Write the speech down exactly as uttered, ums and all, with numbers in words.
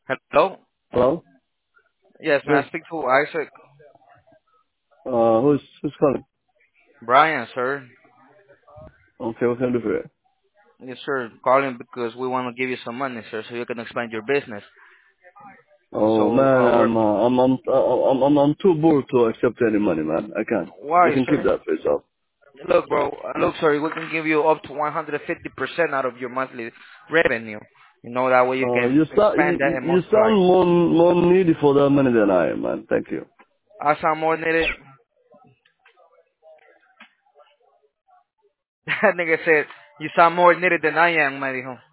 Hello? Hello? Yes, may I Yes. speak to Isaac? Uh, who's who's calling? Brian, sir. Okay, what can I do for you? Yes, sir. Calling because we want to give you some money, sir, so you can expand your business. Oh So, man, uh, we're, I'm uh, I'm I'm I'm I'm I'm too bored to accept any money, man. I can't. You why, can keep sir? that for yourself. Look, bro, uh, look, sir, we can give you up to one hundred fifty percent out of your monthly revenue. You know, that way you Uh, can you sound expand that you, and you sound multiply. more more needy for that money than I am, man. Thank you. I sound more needed. That nigga said, you sound more needed than I am, me dijo.